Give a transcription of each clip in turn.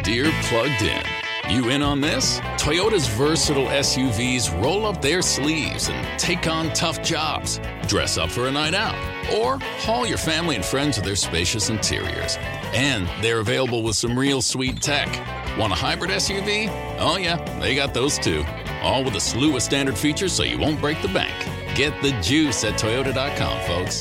Deere Plugged In. You in on this? Toyota's versatile SUVs roll up their sleeves and take on tough jobs. Dress up for a night out, or haul your family and friends with their spacious interiors. And they're available with some real sweet tech. Want a hybrid SUV? Oh yeah, they got those too. All with a slew of standard features so you won't break the bank. Get the juice at Toyota.com, folks.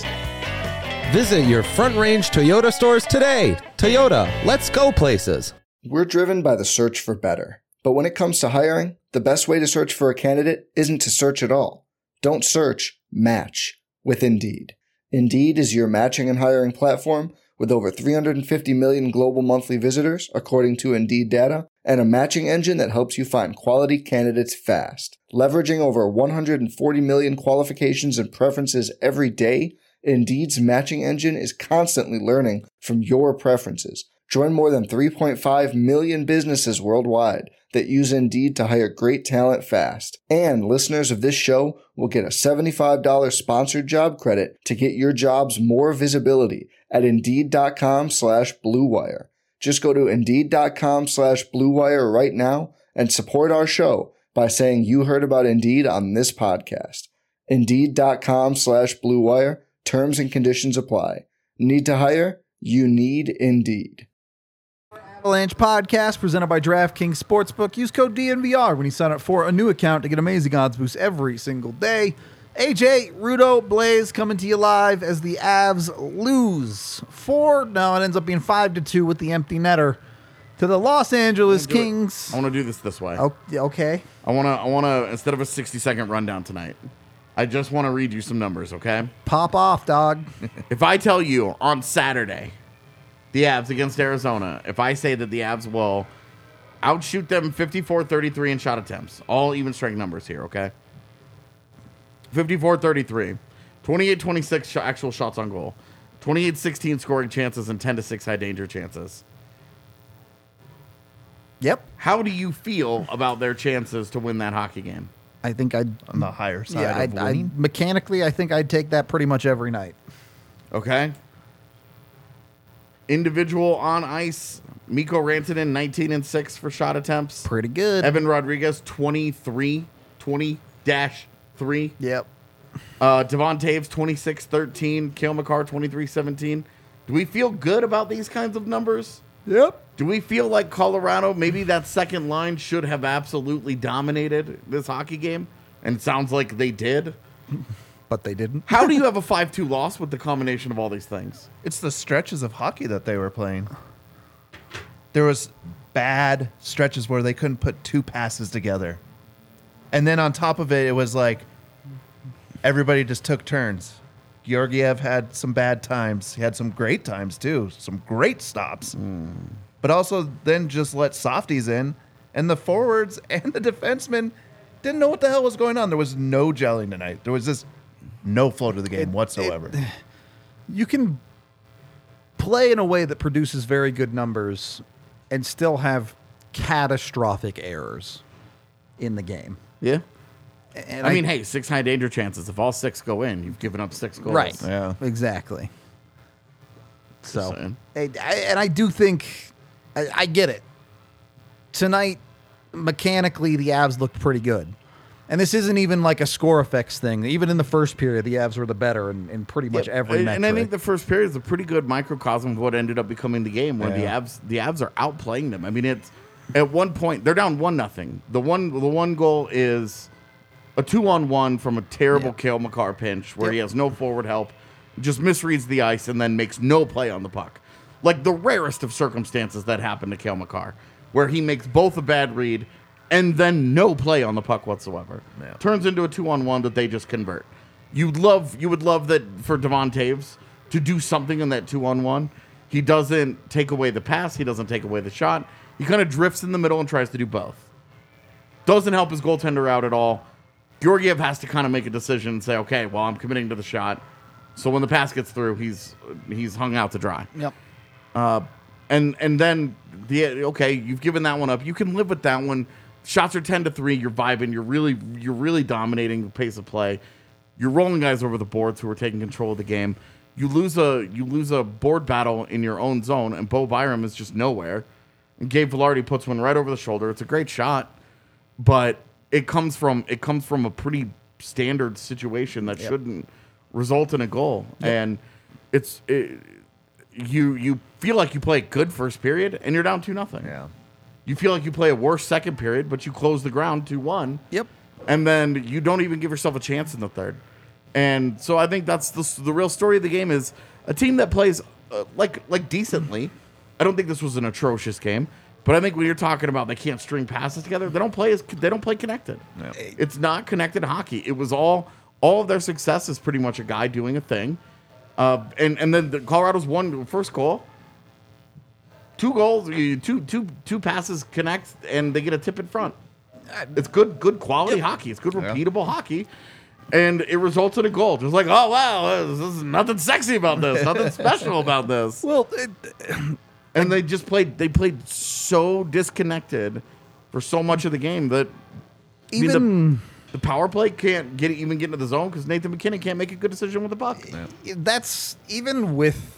Visit your Front Range Toyota stores today. Toyota, let's go places. We're driven by the search for better. But when it comes to hiring, the best way to search for a candidate isn't to search at all. Don't search, match with Indeed. Indeed is your matching and hiring platform with over 350 million global monthly visitors, according to Indeed data, and a matching engine that helps you find quality candidates fast. Leveraging over 140 million qualifications and preferences every day, Indeed's matching engine is constantly learning from your preferences. Join more than 3.5 million businesses worldwide that use Indeed to hire great talent fast. And listeners of this show will get a $75 sponsored job credit to get your jobs more visibility at Indeed.com/Blue Wire. Just go to Indeed.com/Blue Wire right now and support our show by saying you heard about Indeed on this podcast. Indeed.com/Blue Wire. Terms and conditions apply. Need to hire? You need Indeed. Avalanche podcast presented by DraftKings Sportsbook. Use code DNVR when you sign up for a new account to get amazing odds boosts every single day. AJ, Rudo, Blaze coming to you live as the Avs lose 4. No, it ends up being 5-2 with the empty netter to the Los Angeles Kings. I want to do this way. Oh, okay. I want to instead of a 60-second rundown tonight, I just want to read you some numbers, okay? Pop off, dog. If I tell you on Saturday, the Avs against Arizona, if I say that the Avs will outshoot them 54-33 in shot attempts, all even strength numbers here, okay? 54-33, 28-26 actual shots on goal, 28-16 scoring chances, and 10-6 high danger chances. Yep. How do you feel about their chances to win that hockey game? I think I'd on the higher side of winning. Mechanically, I think I'd take that pretty much every night. Okay. Individual on ice, Mikko Rantanen 19-6 for shot attempts. Pretty good. Evan Rodriguez 20-3. Yep. Devon Taves 26-13. Cale Makar 23-17. Do we feel good about these kinds of numbers? Yep. Do we feel like Colorado, maybe that second line should have absolutely dominated this hockey game? And it sounds like they did. But they didn't. How do you have a 5-2 loss with the combination of all these things? It's the stretches of hockey that they were playing. There was bad stretches where they couldn't put two passes together. And then on top of it, it was like everybody just took turns. Georgiev had some bad times. He had some great times, too. Some great stops. But also then just let softies in. And the forwards and the defensemen didn't know what the hell was going on. There was no gelling tonight. There was just no flow to the game whatsoever. You can play in a way that produces very good numbers and still have catastrophic errors in the game. Yeah. And I mean, hey, 6 high danger chances. If all 6 go in, you've given up 6 goals. Right. Yeah. Exactly. Just saying. And I do think I get it. Tonight, mechanically, the Avs looked pretty good. And this isn't even like a score effects thing. Even in the first period, the Avs were the better in pretty much every metric. And I think the first period is a pretty good microcosm of what ended up becoming the game, where the Avs are outplaying them. I mean, it's at one point they're down 1-0. The one goal is a 2-on-1 from a terrible Cale Makar pinch where he has no forward help, just misreads the ice and then makes no play on the puck. Like the rarest of circumstances that happened to Cale Makar, where he makes both a bad read and then no play on the puck whatsoever. Yeah. Turns into a 2-on-1 that they just convert. You would love that for Devon Taves to do something in that 2-on-1. He doesn't take away the pass. He doesn't take away the shot. He kind of drifts in the middle and tries to do both. Doesn't help his goaltender out at all. Georgiev has to kind of make a decision and say, okay, well, I'm committing to the shot. So when the pass gets through, he's hung out to dry. Yep. And then you've given that one up. You can live with that one. Shots are 10-3. You're vibing. You're really dominating the pace of play. You're rolling guys over the boards who are taking control of the game. You lose a board battle in your own zone, and Bo Byram is just nowhere. And Gabe Velarde puts one right over the shoulder. It's a great shot, but it comes from a pretty standard situation that shouldn't result in a goal. And you feel like you play a good first period and you're down 2-0. Yeah. You feel like you play a worse second period, but you close the ground 2-1. Yep. And then you don't even give yourself a chance in the third. And so I think that's the real story of the game is a team that plays like decently. I don't think this was an atrocious game, but I think when you're talking about they can't string passes together, they don't play connected. Yeah. It's not connected hockey. It was all of their success is pretty much a guy doing a thing. And then Colorado's won the first goal. 2 goals, two passes connect, and they get a tip in front. It's good quality hockey. It's good repeatable hockey, and it results in a goal. Just like, oh wow, there's nothing sexy about this, nothing special about this. Well, And they just played. They played so disconnected for so much of the game that even the power play can't get into the zone because Nathan McKinnon can't make a good decision with the puck. that's even with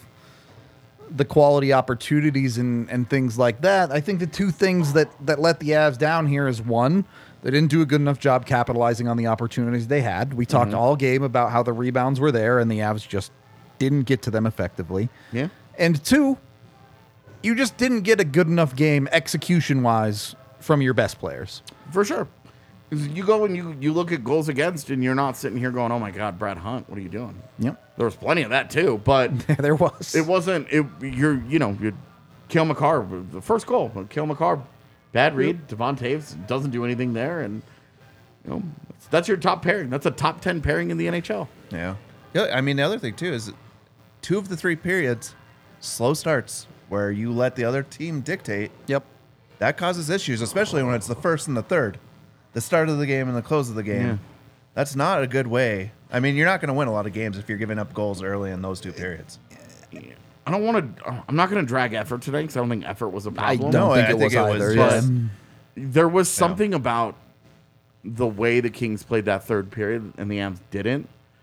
the quality opportunities and things like that. I think the two things that let the Avs down here is one, they didn't do a good enough job capitalizing on the opportunities they had. We talked all game about how the rebounds were there and the Avs just didn't get to them effectively. Yeah. And two, you just didn't get a good enough game execution-wise from your best players. For sure. 'Cause you go and you look at goals against, and you're not sitting here going, "Oh my God, Brad Hunt, what are you doing?" Yep. There was plenty of that too, but There was. it wasn't. You're Cale Makar, the first goal. Cale Makar, bad read. Devon Taves doesn't do anything there, and that's your top pairing. That's a top 10 pairing in the NHL. Yeah. I mean, the other thing, too, is 2 of the 3 periods, slow starts, where you let the other team dictate. Yep. That causes issues, especially when it's the first and the third. The start of the game and the close of the game. Yeah. That's not a good way. I mean, you're not going to win a lot of games if you're giving up goals early in those 2 periods. I don't want to. I'm not going to drag effort today because I don't think effort was a I problem. don't think I it was either. just- Yeah. There was something about the way the Kings played that third period and the Avs didn't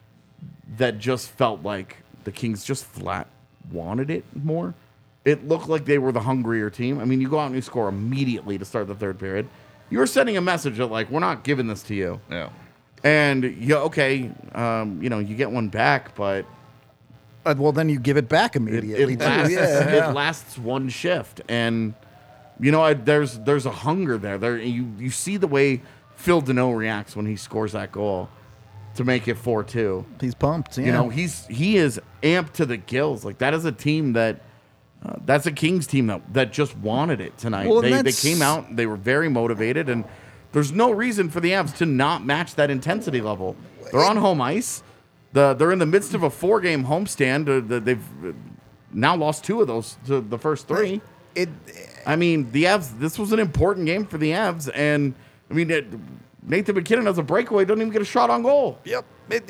that just felt like the Kings just flat wanted it more. It looked like they were the hungrier team. I mean, you go out and you score immediately to start the third period. You were sending a message that, like, we're not giving this to you. Yeah. And, you get one back, but Well, then you give it back immediately. it too. lasts, Yeah. it lasts one shift. And, there's a hunger there. You see the way Phil Deneau reacts when he scores that goal to make it 4-2. He's pumped. Yeah. He is amped to the gills. Like, that is a team that that's a Kings team that just wanted it tonight. Well, they came out, they were very motivated, and there's no reason for the Avs to not match that intensity level. They're on home ice. They're in the midst of a 4-game homestand. They've now lost 2 of those to the first 3. I mean, the Avs, this was an important game for the Avs, and I mean, Nathan McKinnon has a breakaway, doesn't even get a shot on goal. Yep.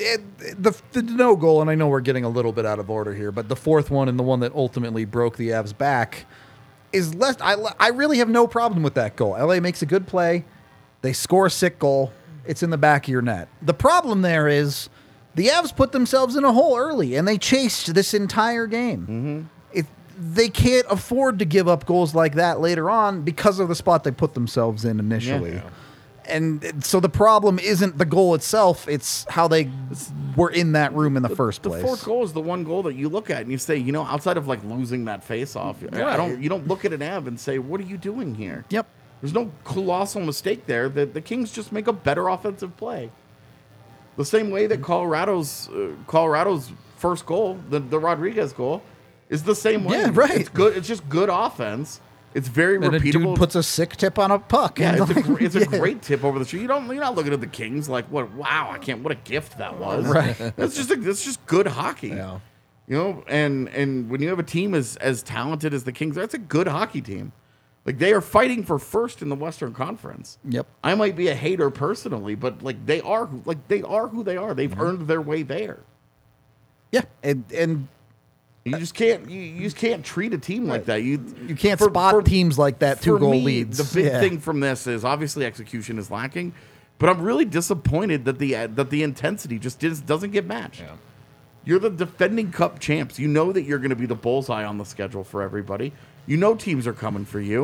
The no goal, and I know we're getting a little bit out of order here, but the fourth one and the one that ultimately broke the Avs back is less. I really have no problem with that goal. LA makes a good play. They score a sick goal. It's in the back of your net. The problem there is the Avs put themselves in a hole early, and they chased this entire game. They can't afford to give up goals like that later on because of the spot they put themselves in initially. Yeah. And so the problem isn't the goal itself; it's how they were in that room in the first place. The fourth goal is the one goal that you look at and you say, outside of like losing that face-off, you don't look at an Av and say, "What are you doing here?" Yep. There's no colossal mistake there. The Kings just make a better offensive play. The same way that Colorado's first goal, the Rodriguez goal, is the same way. Yeah, right. It's good. It's just good offense. It's very And repeatable. a dude puts a sick tip on a puck. Yeah, And it's a great tip over the shoe. You're not looking at the Kings like, what a gift that was. Right. That's just good hockey. Yeah. And when you have a team as talented as the Kings, that's a good hockey team. Like, they are fighting for first in the Western Conference. Yep. I might be a hater personally, but they are who they are. They've earned their way there. Yeah, and You just can't treat a team like that. You can't spot teams like that for 2-goal me, leads. The big thing from this is obviously execution is lacking, but I'm really disappointed that the intensity just doesn't get matched. Yeah. You're the defending Cup champs. You know that you're going to be the bullseye on the schedule for everybody. You know teams are coming for you.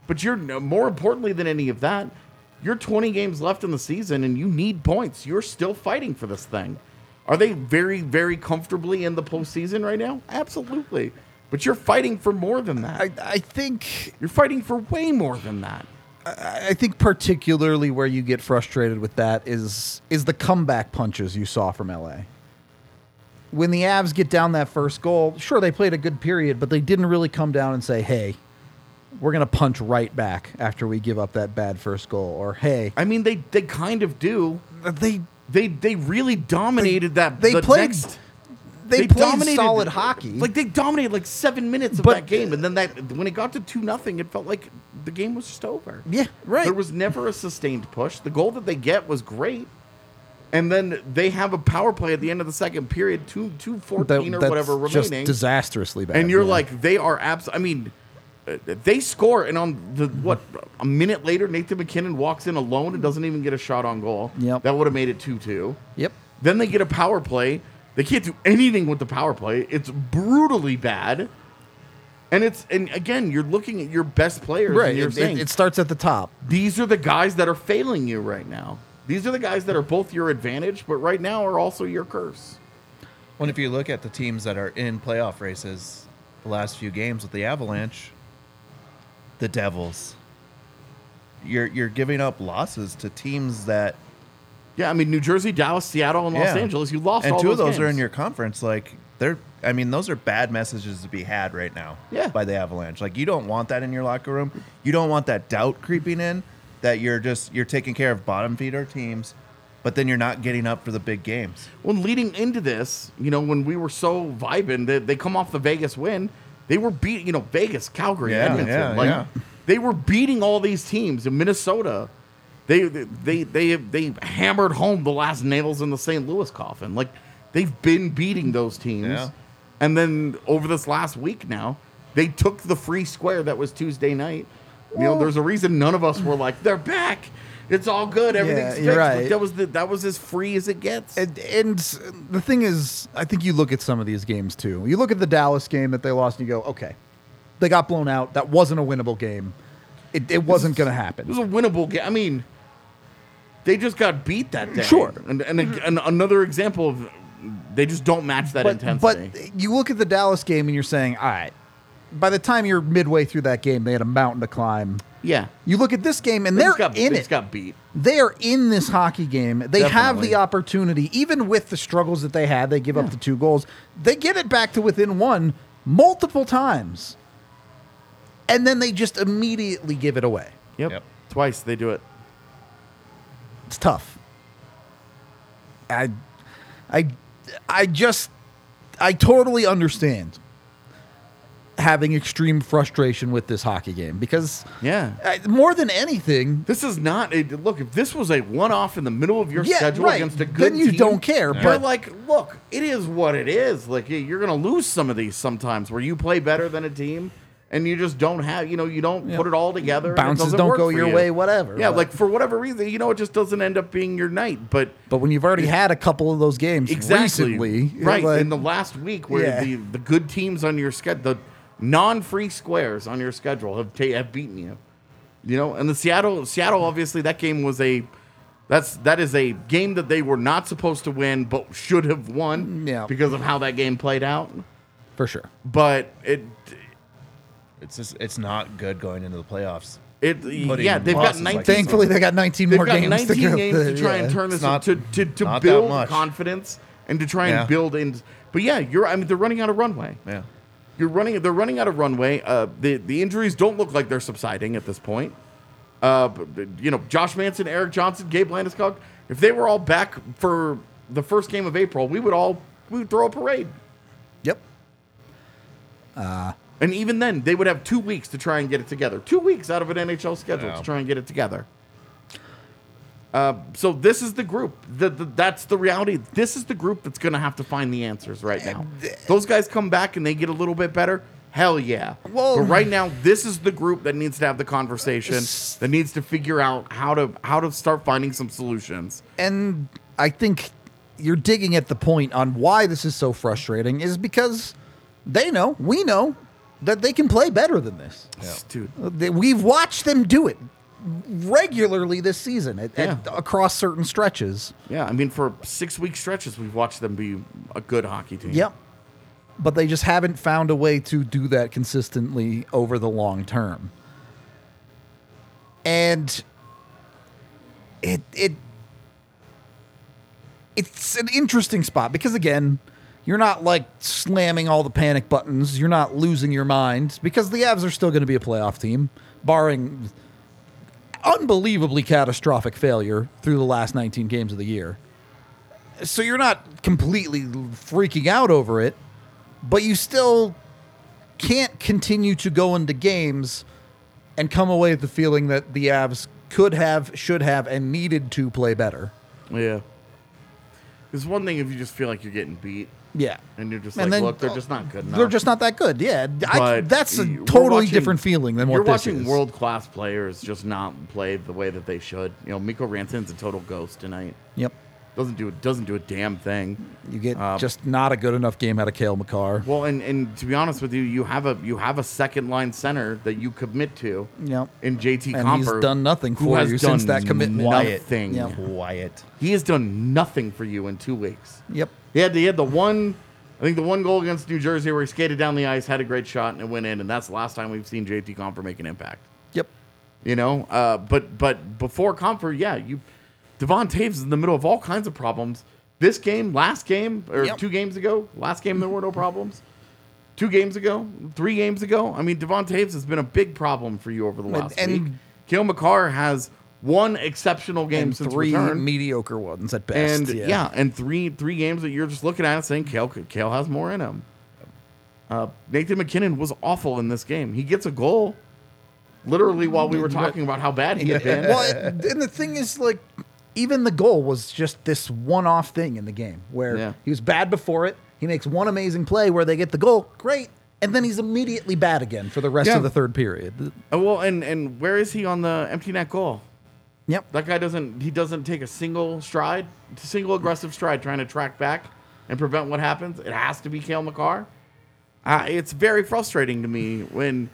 But you're more importantly than any of that, you're 20 games left in the season and you need points. You're still fighting for this thing. Are they very, very comfortably in the postseason right now? Absolutely. But you're fighting for more than that. I think You're fighting for way more than that. I think particularly where you get frustrated with that is the comeback punches you saw from LA. When the Avs get down that first goal, sure, they played a good period, but they didn't really come down and say, hey, we're going to punch right back after we give up that bad first goal. Or, hey. I mean, they kind of do. They really dominated that. They played played dominated solid hockey. Like they dominated like 7 minutes of But- that game, and then when it got to 2-0, it felt like the game was just over. Yeah, right. There was never a sustained push. The goal that they get was great, and then they have a power play at the end of the second period, 2:14 or That's whatever just remaining, disastrously bad. and you're yeah. like, they are I mean, they score, and on a minute later, Nathan McKinnon walks in alone and doesn't even get a shot on goal. Yep. That would have made it 2-2. Yep. Then they get a power play. They can't do anything with the power play. It's brutally bad. And again, you're looking at your best players Right. and you're saying, It starts at the top. these are the guys that are failing you right now. These are the guys that are both your advantage, but right now are also your curse. Well, if you look at the teams that are in playoff races, the last few games with the Avalanche, the Devils, you're giving up losses to teams that. Yeah, I mean, New Jersey, Dallas, Seattle, and Los Yeah. Angeles, you lost and all two of those games. are in your conference. Like those are bad messages to be had right now. Yeah. By the Avalanche. Like you don't want that in your locker room. You don't want that doubt creeping in that you're taking care of bottom feeder teams, but then you're not getting up for the big games. Well, leading into this, when we were so vibing, they come off the Vegas win. They were beating, Vegas, Calgary, Yeah, Edmonton. yeah. They were beating all these teams in Minnesota. They hammered home the last nails in the St. Louis coffin. Like they've been beating those teams. Yeah. And then over this last week now, they took the free square that was Tuesday night. There's a reason none of us were like, they're back. It's all good. Everything's fixed. you're right. Like, that was as free as it gets. And the thing is, I think you look at some of these games too. You look at the Dallas game that they lost, and you go, okay, they got blown out. That wasn't a winnable game. It wasn't going to happen. It was a winnable game. I mean, they just got beat that day. Sure. And another example of they just don't match that intensity. But you look at the Dallas game and you're saying, all right, by the time you're midway through that game, they had a mountain to climb. yeah. You look at this game and They they're just in they it. just got beat. They are in this hockey game. They have Definitely. the opportunity, even with the struggles that they had, they give up the 2 goals. They get it back to within 1 multiple times. And then they just immediately give it away. Yep. Twice they do it. It's tough. I totally understand having extreme frustration with this hockey game because Yeah. more than anything, This is not a look. If this was a one-off in the middle of your Yeah, schedule right. against a good Then you team, don't care, You're but- like, look, it is what it is. Like you're going to lose some of these sometimes where you play better than a team, and you just don't have. You don't put it all together. and it bounces doesn't don't work go for your you. way, whatever. Yeah, But- like for whatever reason, it just doesn't end up being your night. But But when you've already had a couple of those games exactly recently, right like- in the last week, where Yeah. the good teams on your schedule, the non-free squares on your schedule have beaten you. And the Seattle obviously that game was that is a game that they were not supposed to win, but should have won because of how that game played out. for sure. But It's not good going into the playoffs. they've Putting got losses 19. like this Thankfully, they got 19 They've more got games 19 to games go. to try and turn this not- to not that build much. confidence and to try Yeah. and build in. But yeah, they're running out of runway. Yeah. They're running out of runway. The injuries don't look like they're subsiding at this point. Josh Manson, Eric Johnson, Gabe Landeskog, if they were all back for the first game of April, we would throw a parade. Yep. And even then, they would have 2 weeks to try and get it together. 2 weeks out of an NHL schedule to try and get it together. So this is the group. That's the reality. This is the group that's going to have to find the answers right now. Those guys come back and they get a little bit better. Hell yeah. Well- but right now, this is the group that needs to have the conversation, that needs to figure out how to start finding some solutions. And I think you're digging at the point on why this is so frustrating is because they know, we know, that they can play better than this. Dude. We've watched them do it regularly this season across certain stretches. Yeah, I mean, for 6-week stretches, we've watched them be a good hockey team. Yep. But they just haven't found a way to do that consistently over the long term. And it's an interesting spot because, again, you're not like slamming all the panic buttons. You're not losing your mind because the Avs are still going to be a playoff team, barring unbelievably catastrophic failure through the last 19 games of the year. So you're not completely freaking out over it, but you still can't continue to go into games and come away with the feeling that the Avs could have, should have, and needed to play better. Yeah. It's one thing if you just feel like you're getting beat. Yeah. And you're just And like, then, look, they're just not good enough. They're just not that good. Yeah. That's a we're totally watching- different feeling than what you're this watching is. world-class players just not play the way that they should. You know, Mikko Rantanen's a total ghost tonight. Yep. Doesn't do a damn thing. You get just not a good enough game out of Cale Makar. Well, and to be honest with you, you have a second line center that you commit to. Yep. In JT And Comper, he's done nothing who for has you done since that commitment. Nothing. Yep. Quiet. He has done nothing for you in 2 weeks. Yep. He had the one. I think the one goal against New Jersey where he skated down the ice, had a great shot, and it went in, and that's the last time we've seen JT Comper make an impact. Yep. You know, but before Comper, Devon Taves is in the middle of all kinds of problems. This game, last game, or Yep. 2 games ago, last game there were no problems. 2 games ago, 3 games ago, I mean, Devon Taves has been a big problem for you over the last And- week. Cale Makar has 1 exceptional game And since 3 return. mediocre ones at best. And and three games that you're just looking at and saying Cale has more in him. Nathan McKinnon was awful in this game. He gets a goal literally while we were talking about how bad he had been. Well, and the thing is, like, even the goal was just this one-off thing in the game where he was bad before it. He makes one amazing play where they get the goal. Great. And then he's immediately bad again for the rest of the third period. Well, and where is he on the empty net goal? Yep. That guy doesn't take a single aggressive stride trying to track back and prevent what happens. It has to be Cale Makar. It's very frustrating to me when,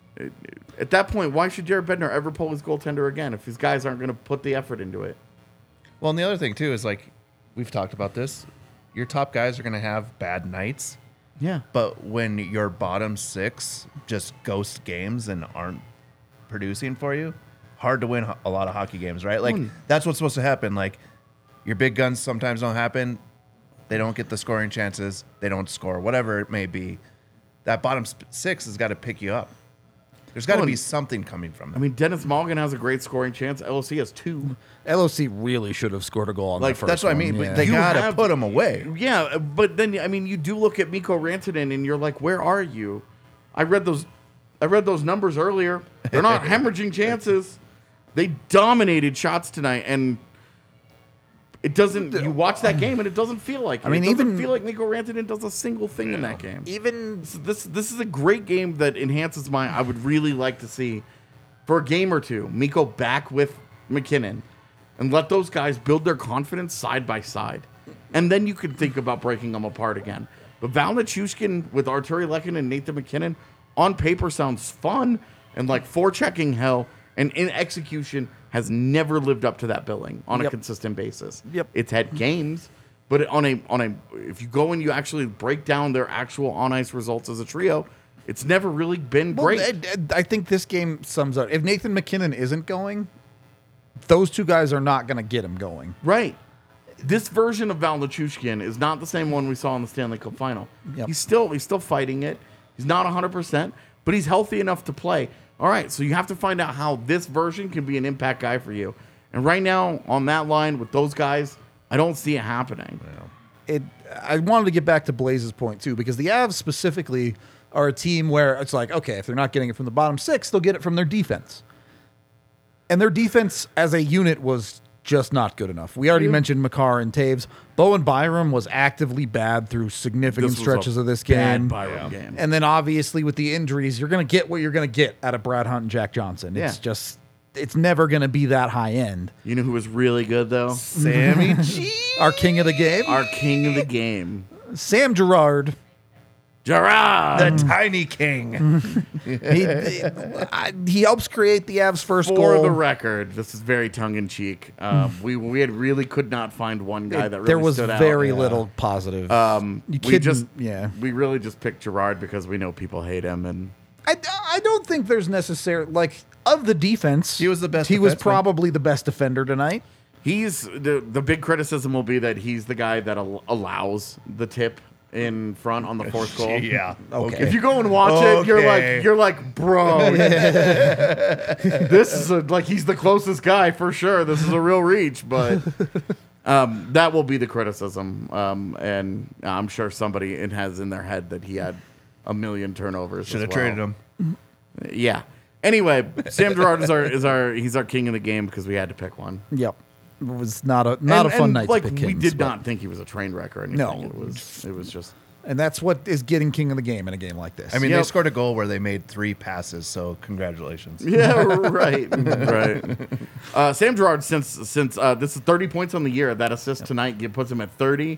at that point, why should Jared Bednar ever pull his goaltender again if his guys aren't going to put the effort into it? Well, and the other thing, too, is like, we've talked about this. Your top guys are going to have bad nights. Yeah. But when your bottom 6 just ghost games and aren't producing for you, hard to win a lot of hockey games, right? Like, that's what's supposed to happen. Like, your big guns sometimes don't happen. They don't get the scoring chances. They don't score, whatever it may be. That bottom 6 has got to pick you up. There's got to be something coming from them. I mean, Dennis Mulligan has a great scoring chance. LOC has 2. LOC really should have scored a goal on Like, the first that's what I one, mean. yeah. But they You got to have- put them away. Yeah, but then I mean, you do look at Mikko Rantanen and you're like, where are you? I read those numbers earlier. They're not hemorrhaging chances. They dominated shots tonight, and it doesn't. You watch that game, and it doesn't feel like it. I mean, it doesn't even- feel like Mikko Rantanen does a single thing in that game. Even This is a great game that enhances my. I would really like to see for a game or two Mikko back with McKinnon, and let those guys build their confidence side by side, and then you could think about breaking them apart again. But Val Nichushkin with Arturi Lekin and Nathan McKinnon on paper sounds fun and like forechecking hell, and in execution has never lived up to that billing on a consistent basis. Yep. It's had games, but on a if you go and you actually break down their actual on ice results as a trio, it's never really been well, great. I think this game sums up. If Nathan McKinnon isn't going, those 2 guys are not going to get him going. Right. This version of Val Nichushkin is not the same one we saw in the Stanley Cup final. Yep. He's still fighting it. He's not 100%, but he's healthy enough to play. All right, so you have to find out how this version can be an impact guy for you. And right now, on that line with those guys, I don't see it happening. I wanted to get back to Blaze's point too, because the Avs specifically are a team where it's like, okay, if they're not getting it from the bottom 6, they'll get it from their defense. And their defense as a unit was just not good enough. We already mentioned Makar and Taves. Bowen Byram was actively bad through significant This was stretches a of this bad game. Byram game. And then obviously with the injuries, you're going to get what you're going to get out of Brad Hunt and Jack Johnson. It's Yeah. just, it's never going to be that high end. You know who was really good, though? Sammy G. Our king of the game, Our king of the game. Sam Girard, Gerard The Tiny King. He helps create the Avs' first For goal. the record, this is very tongue in cheek. We had really could not find one guy that really there was stood out. very little positive. We really just picked Gerard because we know people hate him, and I don't think there's necessarily of the defense. He was the best He was defenseman. probably the best defender tonight. he's the big criticism will be that he's the guy that allows the tip in front on the fourth goal. Yeah. Okay. If you go and watch it, you're like, bro, this is he's the closest guy for sure. This is a real reach, but that will be the criticism. And I'm sure somebody has in their head that he had a million turnovers. Should have as well. traded him. Yeah. Anyway, Sam Girard he's our king of the game because we had to pick one. Yep. It was not a fun night to pick we Kings, did but- not think he was a train wreck or anything. No. It was just And that's what is getting king of the game in a game like this. I mean, Yep. they scored a goal where they made 3 passes, so congratulations. yeah, right. Sam Girard, since this is 30 points on the year, that assist tonight puts him at 30.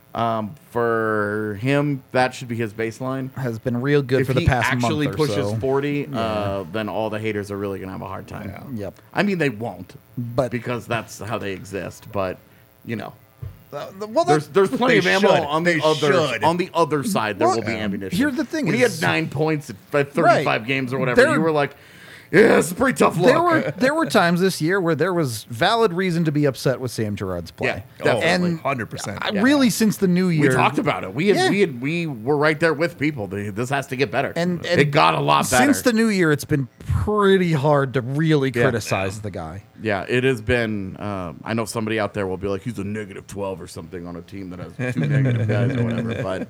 For him, that should be his baseline. has been real good If for the he past actually month or pushes so. 40, then all the haters are really gonna have a hard time. Yep. I mean, they won't, But because that's how they exist. But you know, well, there's plenty of They ammo should. on They the other should. on the other side. There Well, will be ammunition. here's the thing when he is- had 9 points at 35 Right. games or whatever, There- you were like, yeah, it's a pretty tough look. there were times this year where there was valid reason to be upset with Sam Girard's play. Yeah, Oh, definitely. And 100%. Really, since the new We year, talked about it. We were right there with people. This has to get better, and it got a lot better since the new year. It's been pretty hard to really criticize the guy. Yeah, it has been. I know somebody out there will be like, he's a -12 or something on a team that has 2 negative guys or whatever. But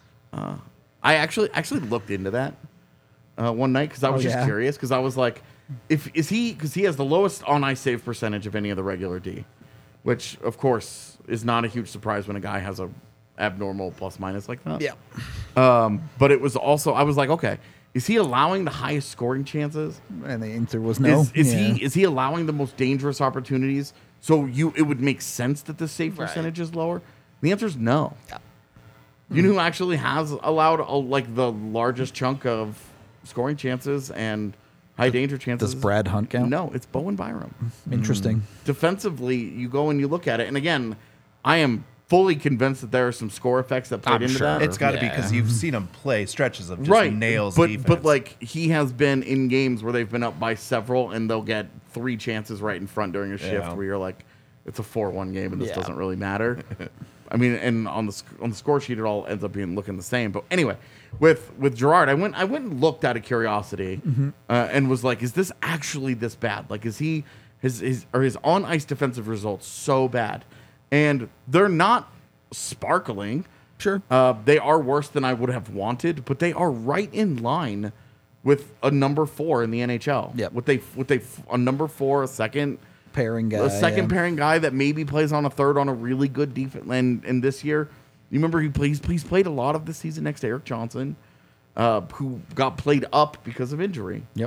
I actually looked into that one night because I was just yeah? curious because I was like, because he has the lowest on ice save percentage of any of the regular D, which of course is not a huge surprise when a guy has a abnormal plus minus like that. Yeah, But it was also I was like, okay, is he allowing the highest scoring chances? and the answer was no. Is he allowing the most dangerous opportunities? So it would make sense that the save percentage is lower. The answer is no. Yeah. You know who actually has allowed the largest chunk of scoring chances and high danger chances? Does Brad Hunt count? No, it's Bowen Byram. Interesting. Defensively, you go and you look at it, and again, I am fully convinced that there are some score effects that played I'm into sure. that. It's got to be Yeah. because you've seen him play stretches of just nails but defense. like he has been in games where they've been up by several and they'll get 3 chances right in front during a shift Yeah. where you're like, it's a 4-1 game and this Yeah. doesn't really matter. I mean, and on the score sheet it all ends up looking the same. But anyway, with Girard, I went and looked out of curiosity and was like, is this actually this bad? Like, is his on ice defensive results so bad? And they're not sparkling. Sure. They are worse than I would have wanted, but they are right in line with a number 4 in the NHL. Yep. With a number 4, a second Pairing guy. pairing guy that maybe plays on a third on a really good defense. And this year, you remember he's played a lot of the season next to Eric Johnson, who got played up because of injury. Yep.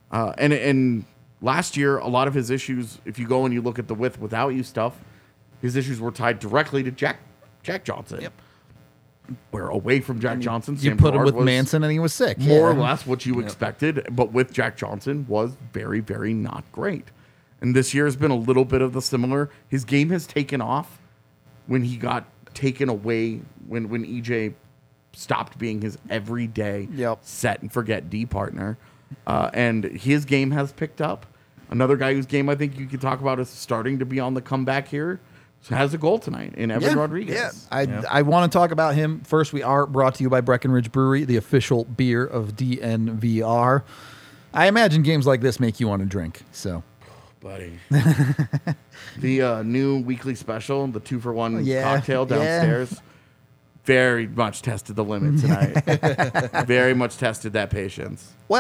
And last year, a lot of his issues, if you go and you look at the without you stuff, his issues were tied directly to Jack Johnson. Yep. Where away from Jack Johnson, You Sam put him Girard with was Manson and he was sick. more or Yeah. less what you expected, but with Jack Johnson was very, very not great. And this year has been a little bit of the similar. His game has taken off when he got taken away, when EJ stopped being his everyday Yep. set and forget D partner. And his game has picked up. Another guy whose game I think you could talk about is starting to be on the comeback here has a goal tonight in Evan Rodriguez. Yeah. I want to talk about him. First, we are brought to you by Breckenridge Brewery, the official beer of DNVR. I imagine games like this make you want to drink. So, Buddy. The new weekly special, the 2-for-1 Yeah, cocktail yeah. downstairs, very much tested the limit tonight. Very much tested that patience. well,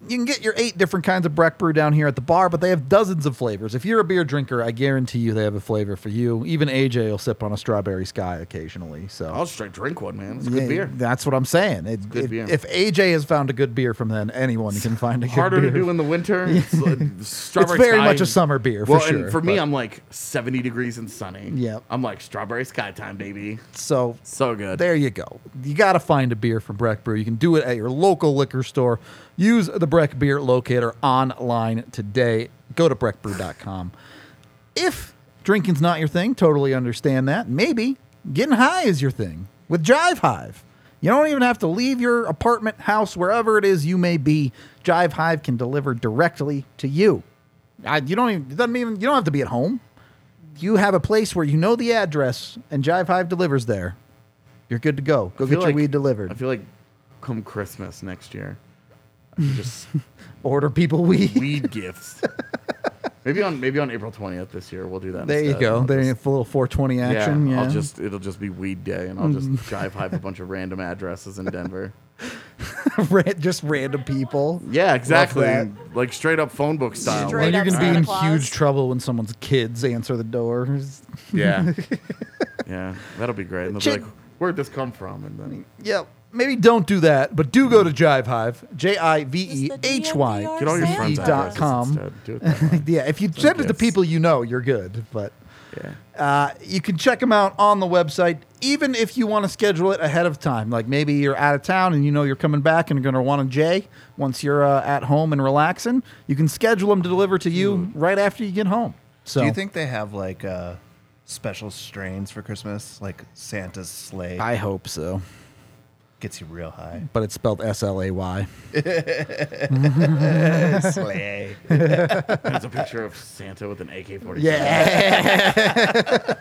You can get your 8 different kinds of Breck Brew down here at the bar, but they have dozens of flavors. If you're a beer drinker, I guarantee you they have a flavor for you. Even AJ will sip on a Strawberry Sky occasionally. So I'll straight drink one, man. It's a good beer. That's what I'm saying. Good beer. If AJ has found a good beer from then, anyone can find a good beer. Harder to do in the winter. It's, Strawberry It's very Sky. much a summer beer, for Well, sure. and for me, I'm like 70 degrees and sunny. Yep. I'm like Strawberry Sky time, baby. So Good. there you go. You got to find a beer from Breck Brew. You can do it at your local liquor store. Use the Breck Beer Locator online today. Go to breckbrew.com. If drinking's not your thing, totally understand that. Maybe getting high is your thing with Jive Hive. You don't even have to leave your apartment, house, wherever it is you may be. Jive Hive can deliver directly to you. You don't have to be at home. You have a place where you know the address, and Jive Hive delivers there. You're good to go. Go get your weed delivered. I feel like come Christmas next year, I can just Order people weed. weed gifts. Maybe on April 20th this year we'll do that. There you instead. go. I'll There you just- have a little 420 action. Yeah. It'll just be weed day, and I'll just Jive Hive a bunch of random addresses in Denver. Just random people. Yeah, exactly. that. Like straight up phone book style. Straight Well, you're up going to be Santa in Claus. huge trouble when someone's kids answer the door. Yeah. Yeah, that'll be great. And they'll Chick- be like, where'd this come from? And then Yeah, maybe don't do that, but do go to Jive Hive, JIVEHY. get all your friends' .com. addresses instead. Do it that way. Yeah, if you send it to gifts. people you know, you're good. But Yeah. you can check them out on the website, even if you want to schedule it ahead of time. Like maybe you're out of town and you know you're coming back and you're going to want a J once you're at home and relaxing. You can schedule them to deliver to you right after you get home. So Do you think they have like special strains for Christmas, like Santa's sleigh? I hope so, Gets you real high. but it's spelled SLAY. Sleigh. There's a picture of Santa with an AK-47. Yeah.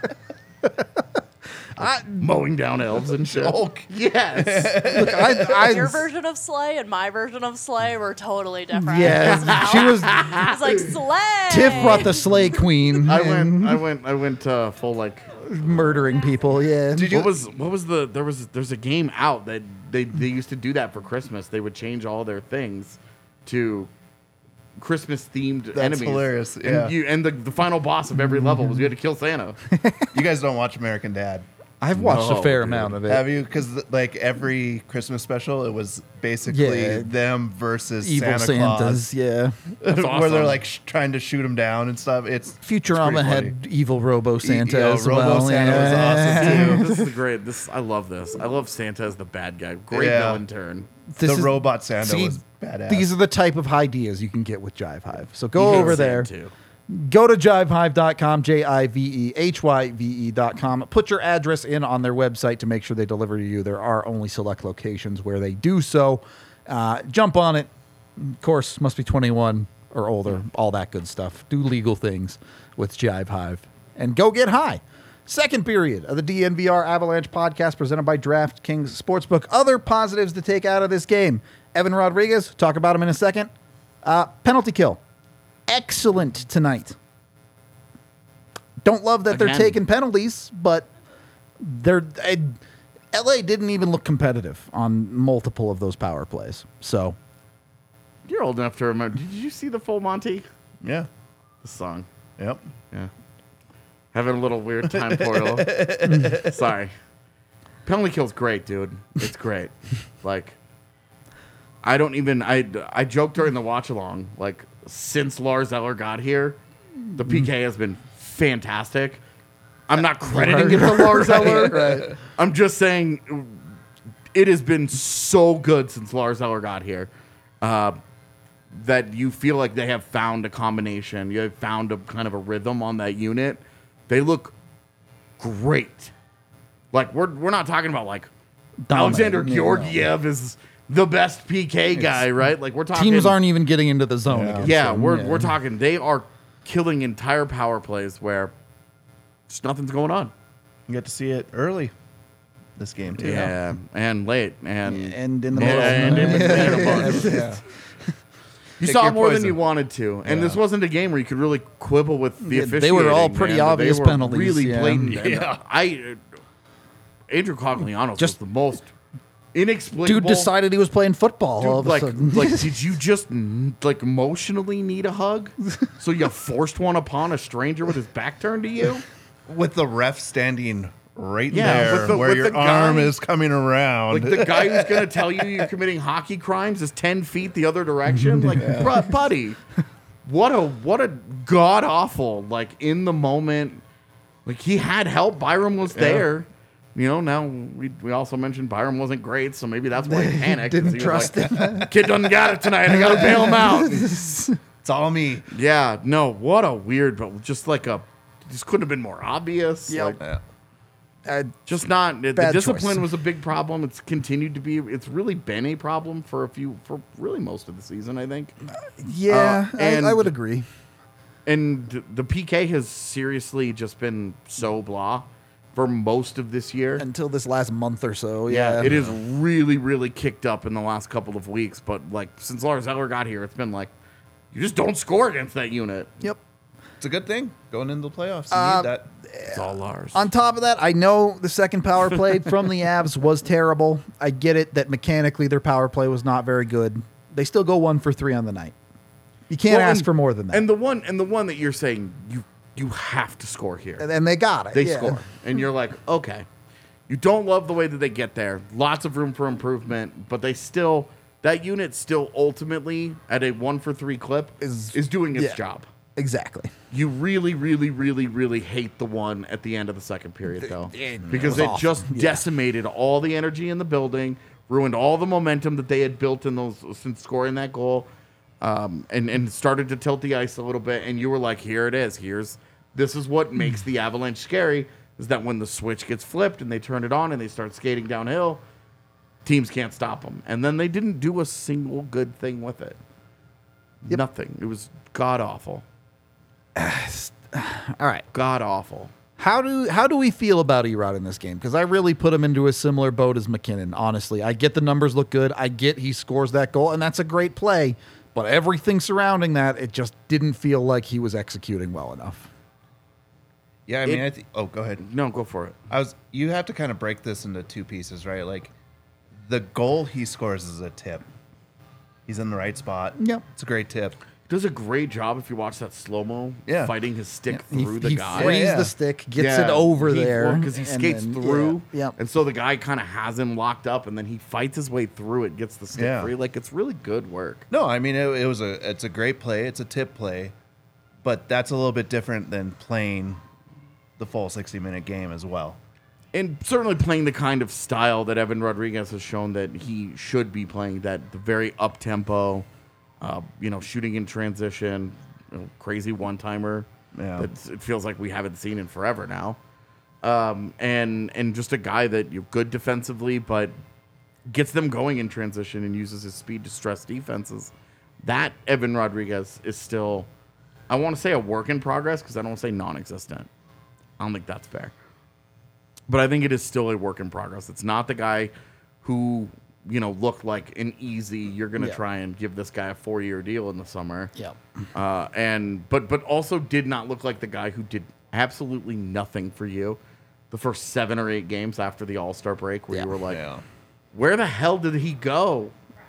Mowing down elves and shit. Oh, yes. Look, Your version of sleigh and my version of sleigh were totally different. Yeah, Now, she was. It's like sleigh. Tiff brought the Slay Queen. I and went full like. murdering people. Yeah. What was the there's a game out that they used to do that for Christmas. They would change all their things to Christmas themed enemies. hilarious, And yeah. and the final boss of every level was you had to kill Santa. You guys don't watch American Dad, I've watched a No, fair dude. amount of it. have you? Because like every Christmas special, it was basically Yeah. them versus Evil Santa Santas. Claus, Yeah. where they're awesome. like trying to shoot him down and stuff. It's Futurama pretty had evil Robo Santa as Robo well. Santa was yeah. awesome, This is great. I love this. I love Santa as the bad guy. Great Yeah. villain turn. This the is- robot Santa see, was badass. These are the type of ideas you can get with Jive Hive. So He go hates over Santa, there. too. Go to jivehive.com, JIVEHYVE.com. Put your address in on their website to make sure they deliver to you. There are only select locations where they do so. Jump on it. Of course, must be 21 or older, all that good stuff. Do legal things with Jive Hive. And go get high. Second period of the DNVR Avalanche podcast presented by DraftKings Sportsbook. Other positives to take out of this game. Evan Rodriguez, talk about him in a second. Penalty kill. Excellent tonight. Don't love that they're Again. taking penalties, but LA didn't even look competitive on multiple of those power plays. So You're old enough to remember. Did you see the full Monty? yeah. The song. Yep. Yeah. Having a little weird time portal. Sorry. Penalty kill's great, dude. It's great. Like, I joked during the watch along, like, since Lars Eller got here, the PK has been fantastic. I'm not crediting it to Lars Eller. right. I'm just saying it has been so good since Lars Eller got here. That you feel like they have found a combination. You have found a kind of a rhythm on that unit. They look great. Like we're not talking about like Alexander Dominating, Georgiev is the best PK guy, right? Like we're talking Teams aren't even getting into the zone. Yeah. against Yeah, them. we're talking. They are killing entire power plays where just nothing's going on. You get to see it early this game too. Yeah, and late and And in the middle. and in between a bunch. Yeah. You Pick saw your more than poison. you wanted to, and Yeah. this wasn't a game where you could really quibble with the Yeah, officiating. they were all man, pretty but obvious they were penalties, Really yeah. blatant. Yeah. And Andrew Coglianos was Just- the most inexplicable. Dude decided he was playing football all of a sudden. Did you just like emotionally need a hug? So you forced one upon a stranger with his back turned to you? With the ref standing right Yeah, there with where your the guy- arm is coming around. Like the guy who's going to tell you you're committing hockey crimes is 10 feet the other direction? Like, buddy, what a god awful, like in the moment. Like he had help. Byram was there. You know, now we also mentioned Byram wasn't great, so maybe that's why he panicked. 'cause Didn't he was trust like, him. Kid doesn't got it tonight. I got to bail him out. It's all me. Yeah, no, what a weird, but just like this couldn't have been more obvious. Yep. Like, Yeah. just not the Bad discipline choice. was a big problem. It's continued to be. It's really been a problem for really most of the season, I think. Yeah, and- I would agree. And the PK has seriously just been so blah for most of this year. Until this last month or so, yeah. It is really, really kicked up in the last couple of weeks. But like since Lars Eller got here, it's been like you just don't score against that unit. Yep. It's a good thing going into the playoffs. You need that. It's all Lars. On top of that, I know the second power play from the Avs was terrible. I get it that mechanically their power play was not very good. They still go 1 for 3 on the night. You can't Well, ask and- for more than that. And the one that you're saying you have to score here. And they got it. They yeah. score. And you're like, okay. You don't love the way that they get there. Lots of room for improvement, but that unit still ultimately at a 1 for 3 clip is doing its yeah. job. Exactly. You really, really, really, really hate the one at the end of the second period, though. Because was it awful. just Yeah. decimated all the energy in the building, ruined all the momentum that they had built in those since scoring that goal, and started to tilt the ice a little bit. And you were like, here it is. This is what makes the Avalanche scary, is that when the switch gets flipped and they turn it on and they start skating downhill, teams can't stop them. And then they didn't do a single good thing with it. Nothing. It was god-awful. All right. God-awful. How do we feel about Erod in this game? Because I really put him into a similar boat as McKinnon, honestly. I get the numbers look good. I get he scores that goal, and that's a great play. But everything surrounding that, it just didn't feel like he was executing well enough. Yeah, I mean, go ahead. No, go for it. You have to kind of break this into two pieces, right? Like, the goal he scores is a tip. He's in the right spot. Yep. It's a great tip. Does a great job if you watch that slow-mo, Yeah. fighting his stick through the he guy. frees Yeah. the stick, gets it over there. Because he and skates then- through. Yeah. And so the guy kind of has him locked up, and then he fights his way through it, gets the stick Yeah. free. Like, it's really good work. No, I mean, it's a great play. It's a tip play. But that's a little bit different than playing the full 60-minute game as well. And certainly playing the kind of style that Evan Rodriguez has shown that he should be playing, the very up-tempo, shooting in transition, crazy one-timer. Yeah. It feels like we haven't seen in forever now. And just a guy that good defensively, but gets them going in transition and uses his speed to stress defenses. That Evan Rodriguez is still, I want to say a work in progress because I don't want to say non-existent. I don't think that's fair. But I think it is still a work in progress. It's not the guy who, looked like an easy, you're going to try and give this guy a 4-year deal in the summer. Yeah. But also did not look like the guy who did absolutely nothing for you the first 7 or 8 games after the All-Star break where you were like, where the hell did he go?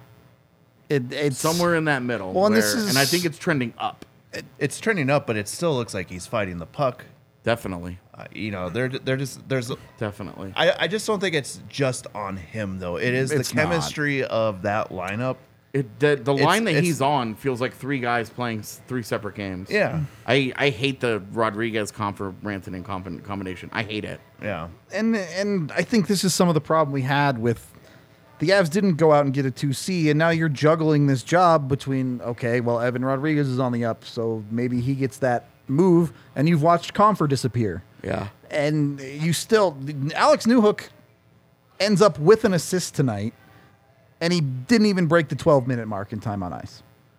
It's Somewhere in that middle. Well, and where, this is- and I think it's trending up. It's trending up, but it still looks like he's fighting the puck. Definitely. There's. Definitely. I just don't think it's just on him though. It is It's the not. chemistry of that lineup. The line that it's- he's on feels like 3 guys playing 3 separate games. Yeah, I hate the Rodriguez Rantanen combination. I hate it. yeah. And I think this is some of the problem we had with the Avs didn't go out and get a 2C, and now you're juggling this job between, okay, well, Evan Rodriguez is on the up, so maybe he gets that move, and you've watched Comfer disappear. Yeah. And you still, Alex Newhook ends up with an assist tonight, and he didn't even break the 12-minute mark in time on ice.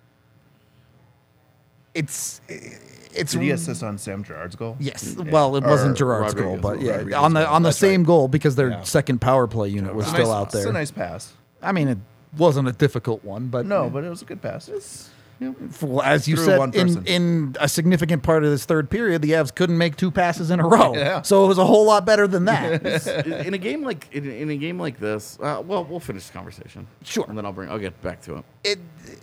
It's Did he assist on Sam Girard's goal? Yes. Well, it wasn't Or Gerard's goal, Rodriguez. but yeah, Rodriguez on the goal. on the That's same right. goal because their Yeah. second power play unit was It's still nice- out there. It's a nice pass. I mean, it wasn't a difficult one, but No, but it was a good pass. As you Through said, one person. in a significant part of this third period, the Avs couldn't make 2 passes in a row. Yeah. So it was a whole lot better than that. In a game like this, well, we'll finish the conversation. Sure. And then I'll get back to it.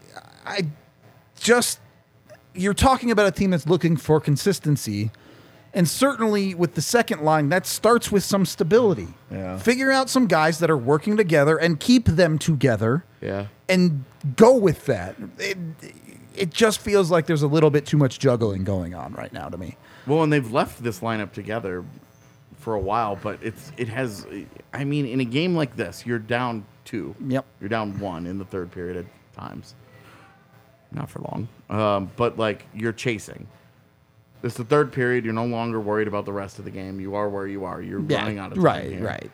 You're talking about a team that's looking for consistency. And certainly with the second line, that starts with some stability. Yeah. Figure out some guys that are working together and keep them together. Yeah. And go with that. It just feels like there's a little bit too much juggling going on right now to me. Well, and they've left this lineup together for a while, but it has. I mean, in a game like this, you're down 2. Yep. You're down 1 in the third period at times. Not for long. But like you're chasing. It's the third period. You're no longer worried about the rest of the game. You are where you are. You're running out of time here. Right.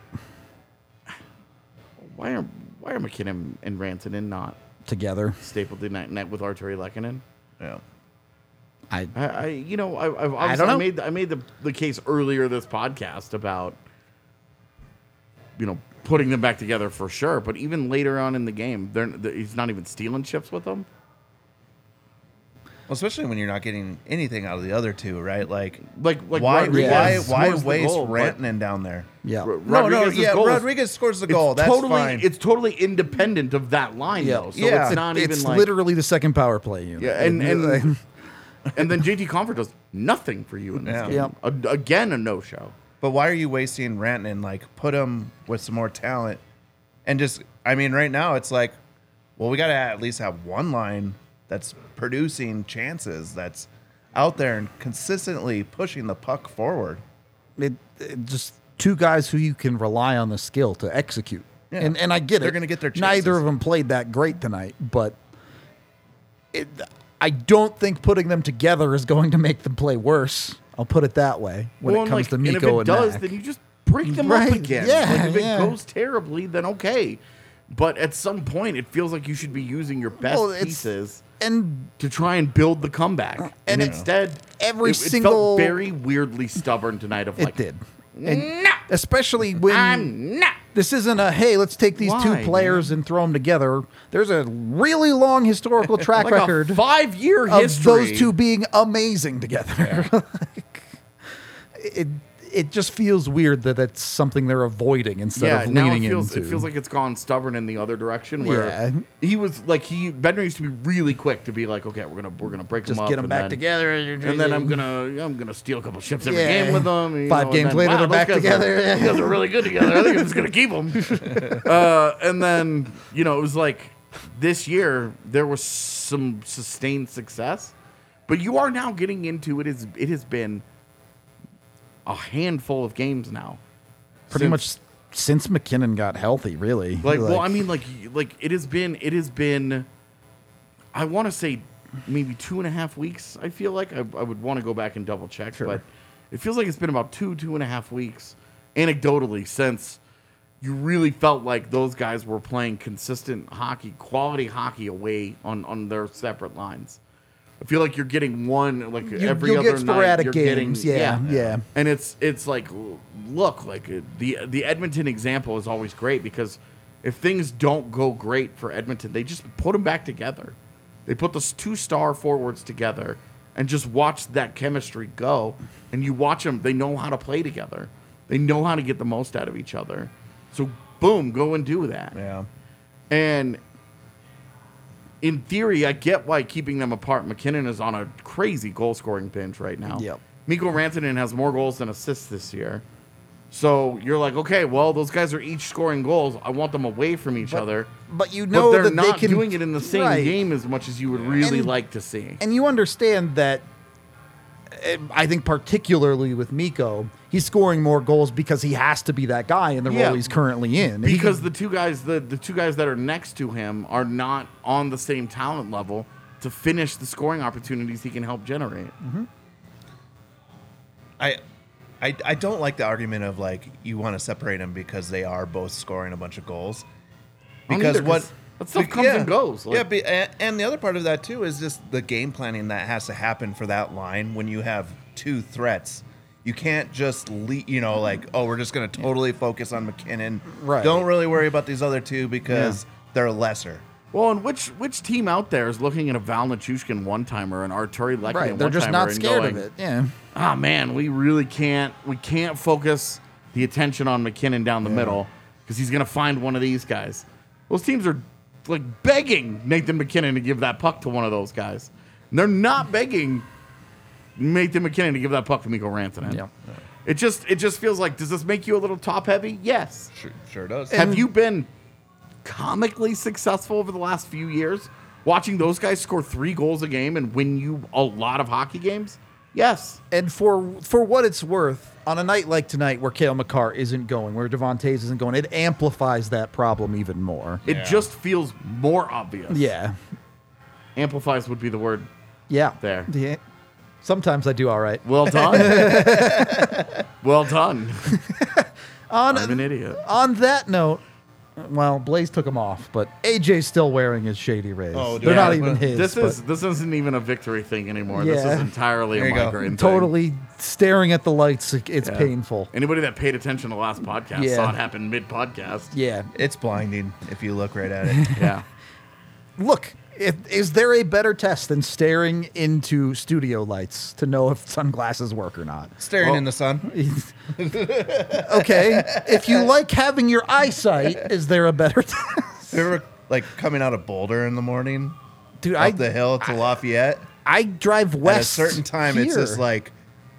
Why are McKinnon and Rantanen not Together. stapled in net with Arturi Lehkonen? Yeah. I've I don't know. I made the case earlier this podcast about putting them back together for sure, but even later on in the game, he's not even stealing chips with them. Well, especially when you're not getting anything out of the other two, right? Like why why scores the waste goal, but Rantanen down there? Yeah. Rodriguez's goal is- Rodriguez scores the goal. That's fine. It's totally independent of that line, though. So Yeah. it's not It's even like literally the second power play unit. yeah, and and then JT Comfort does nothing for you in this Yeah. game. Again, a no-show. But why are you wasting Rantanen? Like, put him with some more talent, and just right now it's like, well, we got to at least have one line that's producing chances, that's out there and consistently pushing the puck forward. It just 2 guys who you can rely on the skill to execute. Yeah. And I get it. They're gonna get their Neither chances. of them played that great tonight, but I don't think putting them together is going to make them play worse. I'll put it that way when it comes to and if Mikko it and does, Mac. then you just break them Right, up again. yeah, Like, if yeah. it goes terribly, then okay. But at some point, it feels like you should be using your best Well, it's- pieces And to try and build the comeback. And instead, every it single- felt very weirdly stubborn tonight. Of like, it did. And especially when I'm not. this isn't a, hey, let's take these Why, 2 players and throw them together. There's a really long historical track Like record a 5-year of history. those 2 being amazing together. It just feels weird that that's something they're avoiding instead of now leaning it feels, into. It feels like it's gone stubborn in the other direction. Where Yeah. he was like Bender used to be really quick to be like, okay, we're gonna break just them up, get them and back then- together, and then I'm gonna steal a couple ships every Yeah. game with them. and, 5 games later, they're those back guys together. These guys are really good together. I think I'm just gonna keep them. And then it was like this year there was some sustained success, but you are now getting into it. It has been a handful of games now. pretty much since McKinnon got healthy, really. Well, I mean, like it has been. I want to say maybe 2.5 weeks. I feel like I would want to go back and double check, but it feels like it's been about 2.5 weeks, anecdotally, since you really felt like those guys were playing consistent hockey, quality hockey away on their separate lines. I feel like you're getting one every you'll other get sporadic night. You're games, getting, yeah. And it's like, look, like the Edmonton example is always great because if things don't go great for Edmonton, they just put them back together. They put those 2-star forwards together and just watch that chemistry go. And you watch them; they know how to play together. They know how to get the most out of each other. So, boom, go and do that. Yeah. And in theory, I get why keeping them apart. McKinnon is on a crazy goal-scoring binge right now. Yep. Mikko Rantanen has more goals than assists this year. So you're like, okay, well, those guys are each scoring goals. I want them away from each other. But you But know they're that not they can doing it in the same right. game as much as you would really And- like to see. And you understand that, I think particularly with Mikko, he's scoring more goals because he has to be that guy in the Yeah, role he's currently in. Because the two guys that are next to him are not on the same talent level to finish the scoring opportunities he can help generate. I don't like the argument of like you want to separate them because they are both scoring a bunch of goals. don't Because either, what 'cause that stuff comes and goes. Like- and the other part of that too is just the game planning that has to happen for that line when you have 2 threats. You can't just we're just going to totally focus on McKinnon. Right. Don't really worry about these other 2 because they're lesser. Well, and which team out there is looking at a Val Nichushkin one-timer and Arturi Lekkinen Right, they're just one-timer not and scared going, of it. Yeah. Ah, man, we really can't focus the attention on McKinnon down the middle because he's going to find one of these guys. Those teams are like begging Nathan McKinnon to give that puck to one of those guys. And they're not begging Nathan McKinnon to give that puck to Mikko Rantanen. Yeah. It just feels like, does this make you a little top-heavy? Yes. Sure does. Have you been comically successful over the last few years watching those guys score 3 goals a game and win you a lot of hockey games? Yes. And for what it's worth, on a night like tonight where Cale Makar isn't going, where Devon Toews isn't going, it amplifies that problem even more. It just feels more obvious. Yeah. Amplifies would be the word Yeah. there. Yeah. Sometimes I do all right. Well done. Well done. I'm an idiot. On that note, well, Blaze took him off, but AJ's still wearing his Shady Rays. Oh, They're yeah, not but even his. This isn't even a victory thing anymore. This Yeah. is entirely There a you go. migraine thing. totally staring at the lights. It's Yeah. painful. Anybody that paid attention to the last podcast Yeah. saw it happen mid-podcast. Yeah. It's blinding if you look right at it. Yeah. Look, is there a better test than staring into studio lights to know if sunglasses work or not? Staring in the sun. Okay. If you like having your eyesight, is there a better test? You ever like coming out of Boulder in the morning, Dude, up the hill to Lafayette? I drive At a west. certain time, it's here. just like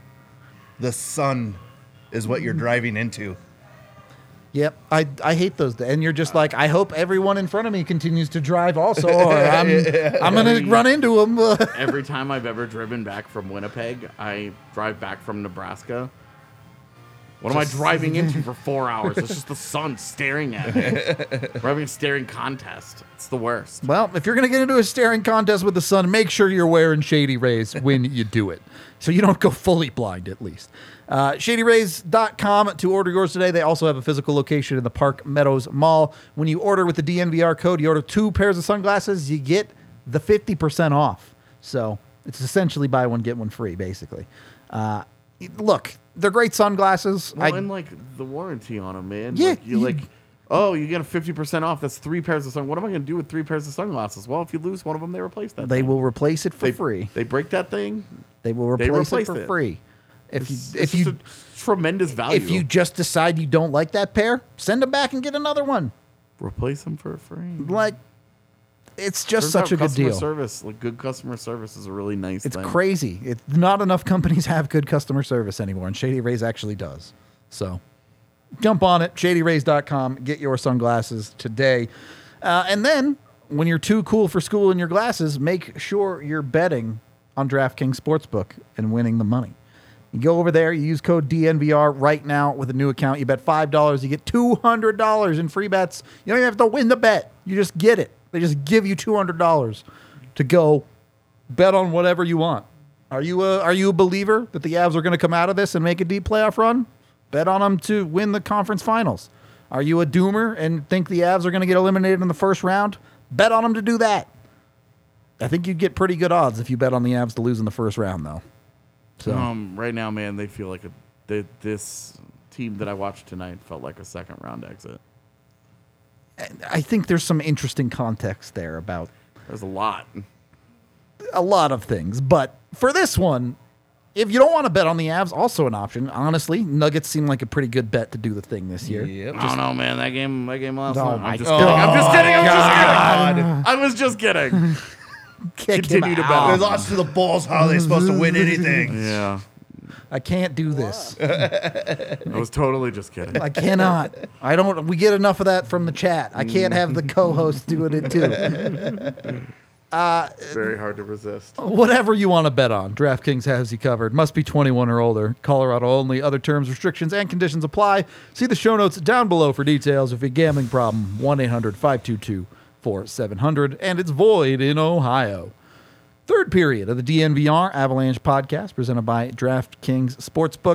the sun is what you're driving into. Yep, I hate those. And you're just like, I hope everyone in front of me continues to drive also, or I'm gonna run into them. Every time I've ever driven back from Winnipeg, I drive back from Nebraska. What am I driving into for 4 hours? It's just the sun staring at me. We're having a staring contest. It's the worst. Well, if you're gonna get into a staring contest with the sun, make sure you're wearing Shady Rays when you do it, so you don't go fully blind at least. ShadyRays.com to order yours today. They also have a physical location in the Park Meadows Mall. When you order with the DNVR code, you order 2 pairs of sunglasses, you get the 50% off. So it's essentially buy one, get one free, basically. Look, they're great sunglasses. Well, and like the warranty on them, man. Yeah, Like, you're like, oh, you get a 50% off. That's 3 pairs of sunglasses. What am I going to do with 3 pairs of sunglasses? Well, if you lose one of them, they replace that. They thing. will replace it for They free. They break that thing. They will replace it replaced for it. free. If It's you just a tremendous value. if you just decide you don't like that pair, send them back and get another one. replace them for free. Like, it's just Turns such out a good customer deal. Service, like good customer service, is a really nice It's thing. crazy. It's not enough companies have good customer service anymore, and Shady Rays actually does. So jump on it, shadyrays.com. Get your sunglasses today. And then, when you're too cool for school in your glasses, make sure you're betting on DraftKings Sportsbook and winning the money. You go over there, you use code DNVR right now with a new account. You bet $5, you get $200 in free bets. You don't even have to win the bet. You just get it. They just give you $200 to go bet on whatever you want. Are you a believer that the Avs are going to come out of this and make a deep playoff run? Bet on them to win the conference finals. Are you a doomer and think the Avs are going to get eliminated in the first round? Bet on them to do that. I think you'd get pretty good odds if you bet on the Avs to lose in the first round, though. So Right now, man, they feel like this team that I watched tonight felt like a second round exit. I think there's some interesting context there about There's a lot. a lot of things. But for this one, if you don't want to bet on the Avs, also an option. Honestly, Nuggets seem like a pretty good bet to do the thing this year. Yep. I don't know, man. That game last Oh night. my I'm just kidding. I'm just kidding. I was just kidding. Kick Continue him to bet. out. They lost to the Bulls. How are they supposed to win anything? Yeah. I can't do this. I was totally just kidding. I cannot. I don't. We get enough of that from the chat. I can't have the co-host doing it too. Very hard to resist. Whatever you want to bet on, DraftKings has you covered. Must be 21 or older. Colorado only. Other terms, restrictions, and conditions apply. See the show notes down below for details. If you have a gambling problem, 1-800-522-4700. And it's void in Ohio. Third period of the DNVR Avalanche podcast presented by DraftKings Sportsbook.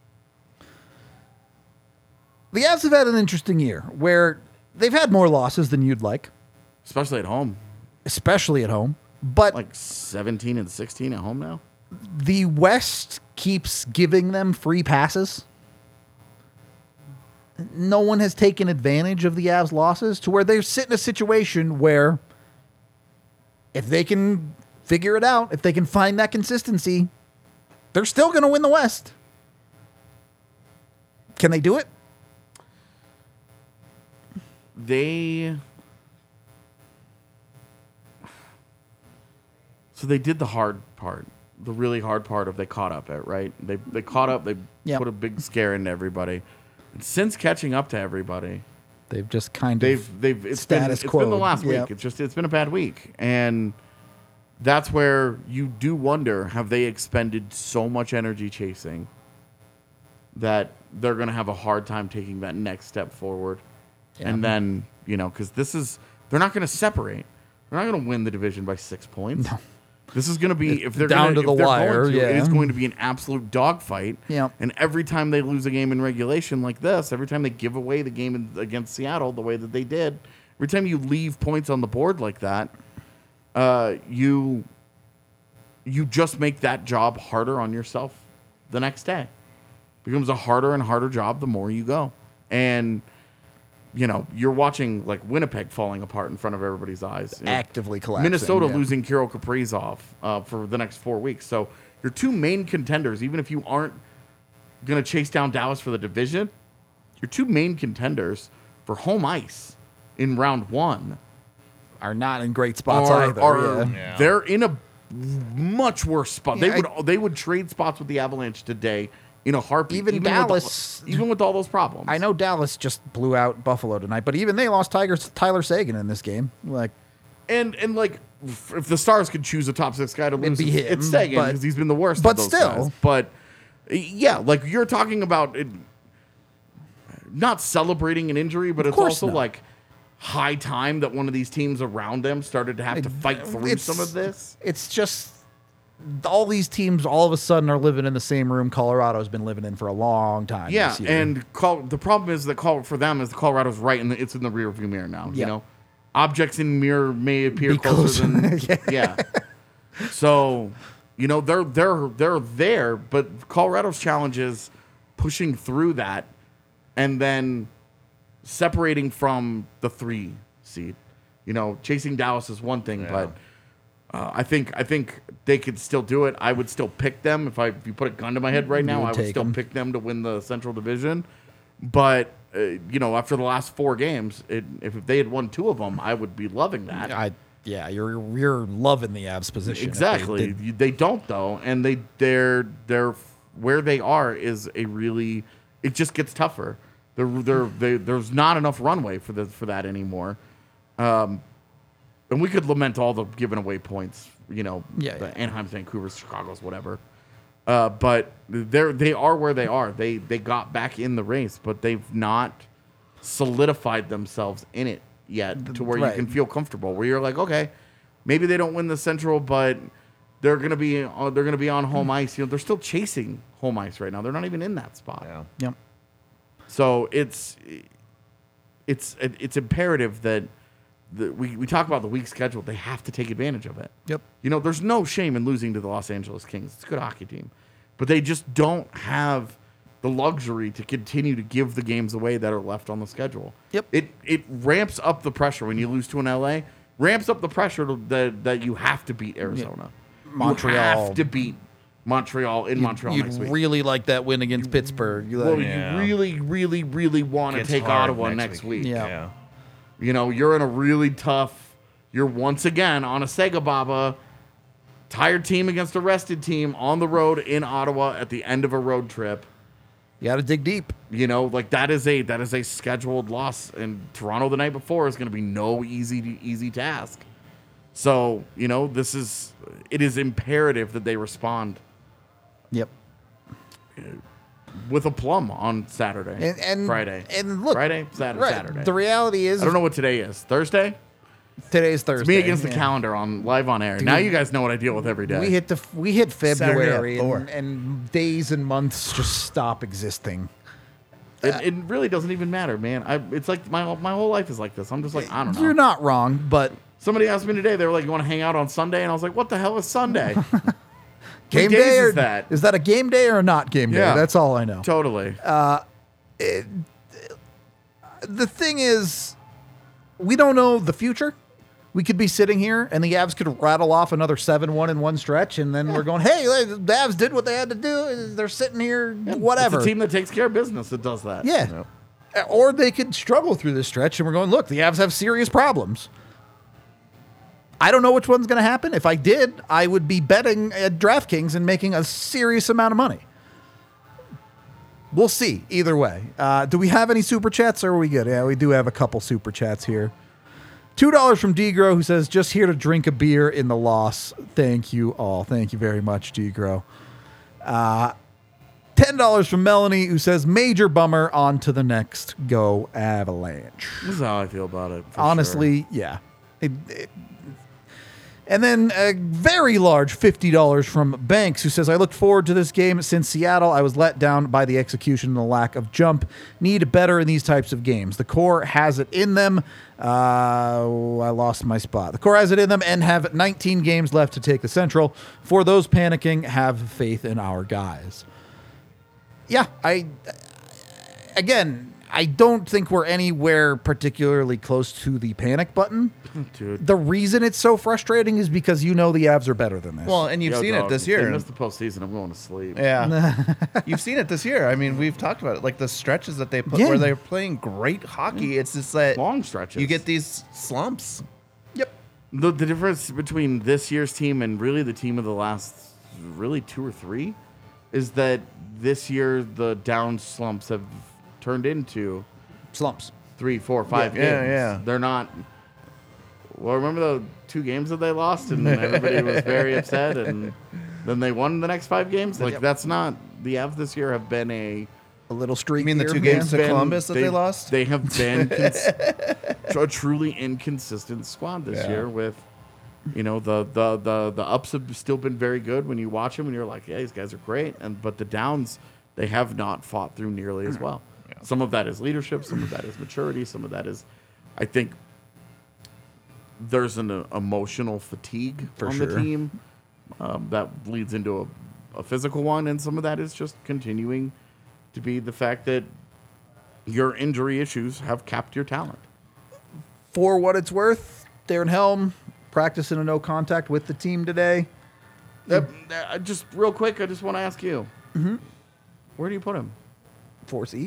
The Avs have had an interesting year where they've had more losses than you'd like, Especially at home. especially at home. But Like 17 and 16 at home now. the West keeps giving them free passes. No one has taken advantage of the Avs' losses to where they sit in a situation where if they can figure it out, if they can find that consistency, they're still going to win the West. Can they do it? So they did the hard part, the really hard part of they caught up at, right? They caught up, they Yep. put a big scare into everybody. And since catching up to everybody, They've just kind of it's been the quo. last Yep. week. It's been a bad week. And that's where you do wonder, have they expended so much energy chasing that they're going to have a hard time taking that next step forward? Yeah. And then, because they're not going to separate. They're not going to win the division by 6 points. No. This is going to be, if they're down gonna, to the if they're wire, going to, yeah. it is going to be an absolute dogfight. Yep. And every time they lose a game in regulation like this, every time they give away the game against Seattle the way that they did, every time you leave points on the board like that, you just make that job harder on yourself the next day. It becomes a harder and harder job the more you go. And you're watching like Winnipeg falling apart in front of everybody's eyes. actively collapsing. Minnesota yeah. losing Kirill Kaprizov for the next 4 weeks. So your two main contenders, even if you aren't going to chase down Dallas for the division, your two main contenders for home ice in round one are not in great spots either. Yeah. They're in a much worse spot. Yeah, They would trade spots with the Avalanche today in a heartbeat. Even Dallas, even with all those problems. I know Dallas just blew out Buffalo tonight, but even they lost Tyler Seguin in this game. Like, and like, if the Stars could choose a top 6 guy to lose, be him, it's Seguin because he's been the worst. But of those still, guys. But yeah, like you're talking about it, not celebrating an injury, but it's also like high time that one of these teams around them started to have to fight through some of this. It's just all these teams all of a sudden are living in the same room Colorado's been living in for a long time. Yeah, this year. and the problem is that for them is Colorado's right, and it's in the rear view mirror now. Yeah. Objects in mirror may appear Be closer than yeah. So, they're there, but Colorado's challenge is pushing through that, and then separating from the 3 seed. Chasing Dallas is one thing, but I think they could still do it. I would still pick them if you put a gun to my head right now. I would still pick them to win the Central Division. But after the last 4 games, if they had won 2 of them, I would be loving that. You're loving the Avs position. Exactly. They don't though, and they're where they are is it just gets tougher. There's not enough runway for that anymore. And we could lament all the giving away points, the Anaheim's, Vancouver's, Chicago's, whatever. But they are where they are. They got back in the race, but they've not solidified themselves in it yet to where you can feel comfortable. Where you're like, okay, maybe they don't win the Central, but they're gonna be on home ice. They're still chasing home ice right now. They're not even in that spot. Yeah. Yep. So it's imperative that we talk about the weak schedule. They have to take advantage of it. Yep. There's no shame in losing to the Los Angeles Kings. It's a good hockey team, but they just don't have the luxury to continue to give the games away that are left on the schedule. Yep. It ramps up the pressure when you lose to an LA. Ramps up the pressure that you have to beat Arizona. Montreal. You have to beat Montreal in Montreal next week. You'd really like that win against Pittsburgh. You really, really, really want to take Ottawa next week. Yeah. You're in a really tough. You're once again on a Sega Baba, tired team against a rested team on the road in Ottawa at the end of a road trip. You got to dig deep. That is a scheduled loss, and Toronto the night before is going to be no easy task. So it is imperative that they respond. Yep. With a plum on Saturday and Friday. And look, Friday, Saturday. The reality is, I don't know what today is. Thursday? Today's Thursday. It's me against the calendar live on air. Dude, now you guys know what I deal with every day. We hit February Saturday and days and months just stop existing. It really doesn't even matter, man. It's like my whole life is like this. I'm just like, I don't know. You're not wrong, but somebody asked me today. They were like, "You want to hang out on Sunday?" And I was like, "What the hell is Sunday?" Game day or is that? Is that a game day or not game day? Yeah. That's all I know. Totally. The thing is, we don't know the future. We could be sitting here and the Avs could rattle off another 7-1 in one stretch, and then we're going, hey, the Avs did what they had to do. They're sitting here, whatever. It's a team that takes care of business that does that. Yeah. Or they could struggle through this stretch, and we're going, look, the Avs have serious problems. I don't know which one's going to happen. If I did, I would be betting at DraftKings and making a serious amount of money. We'll see either way. Do we have any super chats, or are we good? Yeah, we do have a couple super chats here. $2 from Degro, who says, just here to drink a beer in the loss. Thank you all. Thank you very much, Degro. $10 from Melanie, who says, major bummer, on to the next. Go Avalanche. This is how I feel about it. Honestly, yeah. And then a very large $50 from Banks, who says, I looked forward to this game since Seattle. I was let down by the execution and the lack of jump. Need better in these types of games. The core has it in them. I lost my spot. The core has it in them and have 19 games left to take the Central. For those panicking, have faith in our guys. Yeah, I don't think we're anywhere particularly close to the panic button. Dude. The reason it's so frustrating is because the Avs are better than this. Well, and you've seen it this If year. they miss the postseason, I'm going to sleep. Yeah. You've seen it this year. I mean, we've talked about it. Like the stretches that they put Yeah. where they're playing great hockey. It's just that Long stretches. you get these slumps. Yep. The difference between this year's team and really the team of the last really 2 or 3 is that this year the down slumps have turned into Slumps. 3, 4, 5 games. Yeah. They're not. Well, remember the 2 games that they lost and everybody was very upset, and then they won the next 5 games? Like, that's not. The Avs this year have been a little streak. You mean the here, 2 games man. to Columbus that they lost? They have been a truly inconsistent squad this year with, the ups have still been very good when you watch them and you're like, yeah, these guys are great. But the downs, they have not fought through nearly as well. Yeah. Some of that is leadership. Some of that is maturity. Some of that is, I think, there's an emotional fatigue on the team that leads into a physical one. And some of that is just continuing to be the fact that your injury issues have capped your talent. For what it's worth, Darren Helm practicing a no contact with the team today. Just real quick, I just want to ask you, where do you put him? 4C.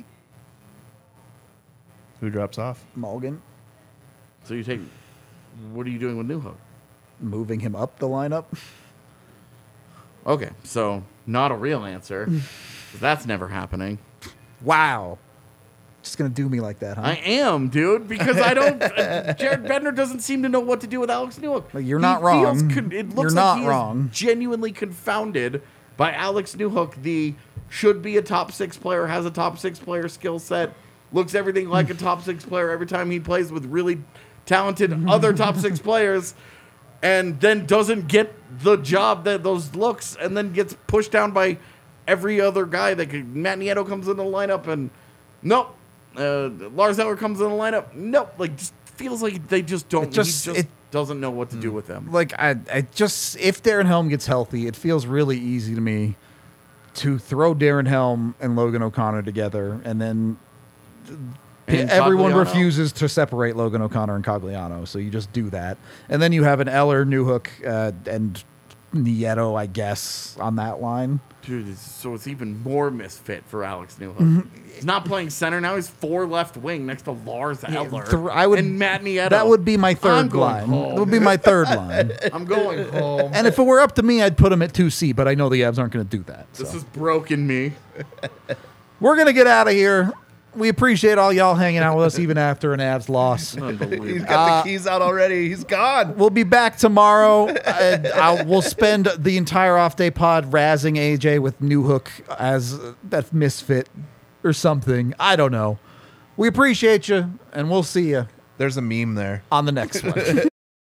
Who drops off? Mulligan. So you take, what are you doing with Newhook? Moving him up the lineup. Okay, so not a real answer. 'Cause that's never happening. Wow. Just going to do me like that, huh? I am, dude, because I don't. Jared Bednar doesn't seem to know what to do with Alex Newhook. Well, you're not wrong. It looks You're like not he wrong. is genuinely confounded by Alex Newhook, the should be a top 6 player, has a top 6 player skill set, looks everything like a top 6 player every time he plays with really talented other top 6 players, and then doesn't get the job that those looks, and then gets pushed down by every other guy. Matt Nieto comes in the lineup, and nope. Lars Eller comes in the lineup. Nope. Like, just feels like they just don't. He just doesn't know what to do with him. Like, I just, if Darren Helm gets healthy, it feels really easy to me to throw Darren Helm and Logan O'Connor together, and then everyone Cogliano. refuses to separate Logan O'Connor and Cogliano, so you just do that. And then you have an Eller, Newhook, and Nieto, I guess, on that line. Dude, so it's even more misfit for Alex Newhook. He's not playing center now. He's 4 left wing next to Lars Eller and Matt Nieto. That would be my I'm third going line. home. That would be my third line. I'm going home. And if it were up to me, I'd put him at 2C, but I know the Avs aren't going to do that. This so. has broken me. We're going to get out of here. We appreciate all y'all hanging out with us even after an Avs loss. He's Unbelievable. got the keys out already. He's gone. We'll be back tomorrow. We'll spend the entire off-day pod razzing AJ with Newhook as that misfit or something. I don't know. We appreciate you, and we'll see you There's a meme there. on the next one.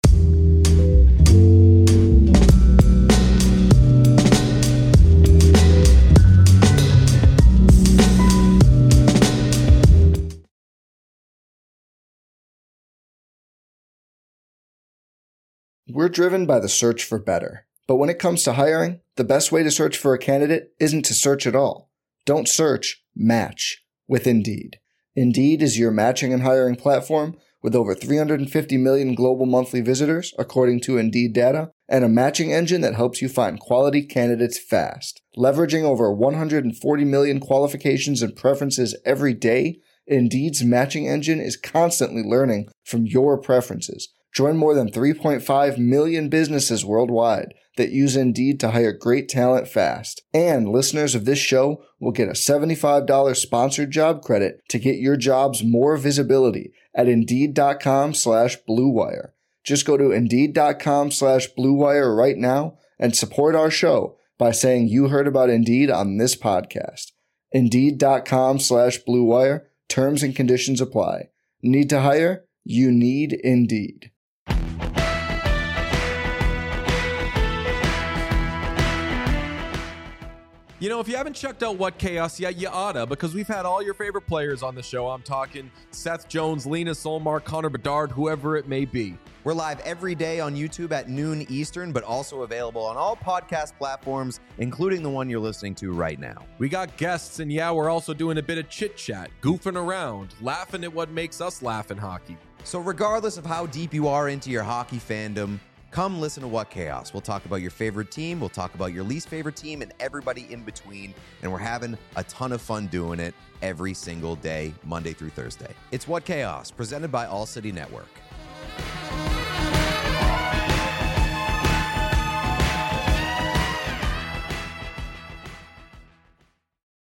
We're driven by the search for better. But when it comes to hiring, the best way to search for a candidate isn't to search at all. Don't search, match with Indeed. Indeed is your matching and hiring platform with over 350 million global monthly visitors, according to Indeed data, and a matching engine that helps you find quality candidates fast. Leveraging over 140 million qualifications and preferences every day, Indeed's matching engine is constantly learning from your preferences. Join more than 3.5 million businesses worldwide that use Indeed to hire great talent fast. And listeners of this show will get a $75 sponsored job credit to get your jobs more visibility at Indeed.com/Blue Wire. Just go to Indeed.com/Blue Wire right now and support our show by saying you heard about Indeed on this podcast. Indeed.com/Blue Wire. Terms and conditions apply. Need to hire? You need Indeed. You know, if you haven't checked out What Chaos yet, you oughta, because we've had all your favorite players on the show. I'm talking Seth Jones, Lena Solmar, Connor Bedard, whoever it may be. We're live every day on YouTube at noon Eastern, but also available on all podcast platforms, including the one you're listening to right now. We got guests, and yeah, we're also doing a bit of chit-chat, goofing around, laughing at what makes us laugh in hockey. So regardless of how deep you are into your hockey fandom, come listen to What Chaos. We'll talk about your favorite team, we'll talk about your least favorite team, and everybody in between, and we're having a ton of fun doing it every single day, Monday through Thursday. It's What Chaos, presented by All City Network.